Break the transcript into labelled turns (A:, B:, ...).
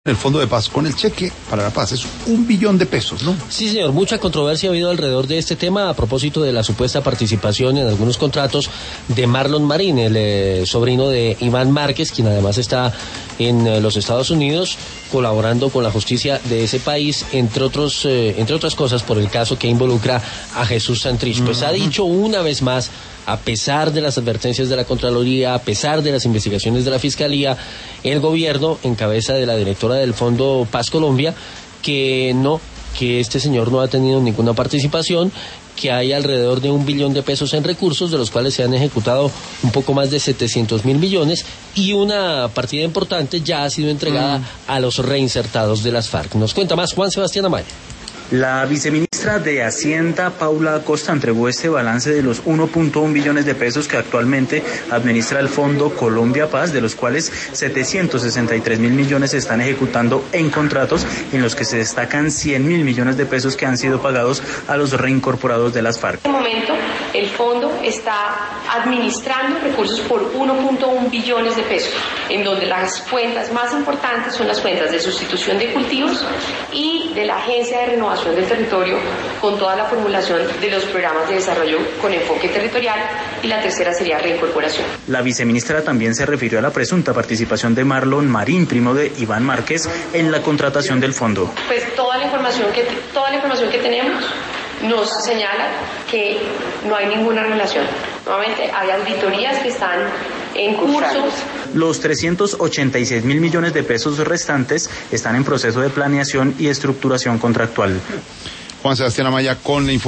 A: El Fondo de Paz con el cheque para la paz es 1 billón de pesos, ¿no?
B: Sí, señor, mucha controversia ha habido alrededor de este tema a propósito de la supuesta participación en algunos contratos de Marlon Marín, el sobrino de Iván Márquez, quien además está en los Estados Unidos colaborando con la justicia de ese país, entre otras cosas por el caso que involucra a Jesús Santrich. Pues ha dicho una vez más, a pesar de las advertencias de la Contraloría, a pesar de las investigaciones de la Fiscalía, el gobierno, en cabeza de la directora del Fondo Paz Colombia, que este señor no ha tenido ninguna participación, que hay alrededor de 1 billón de pesos en recursos, de los cuales se han ejecutado un poco más de 700.000 millones, y una partida importante ya ha sido entregada a los reinsertados de las FARC. Nos cuenta más Juan Sebastián Amaya.
C: La viceministra de Hacienda, Paula Acosta, entregó este balance de los 1.1 billones de pesos que actualmente administra el Fondo Colombia Paz, de los cuales 763.000 millones se están ejecutando en contratos, en los que se destacan 100.000 millones de pesos que han sido pagados a los reincorporados de las FARC.
D: En este momento, el fondo está administrando recursos por 1.1 billones de pesos, en donde las cuentas más importantes son las cuentas de sustitución de cultivos y de la Agencia de Renovación del Territorio, con toda la formulación de los programas de desarrollo con enfoque territorial, y la tercera sería reincorporación.
C: La viceministra también se refirió a la presunta participación de Marlon Marín, primo de Iván Márquez, en la contratación del fondo.
D: Pues toda la información que tenemos nos señala que no hay ninguna relación. Nuevamente, hay auditorías que están en curso.
C: Los 386.000 millones de pesos restantes están en proceso de planeación y estructuración contractual.
A: Juan Sebastián Amaya con la información.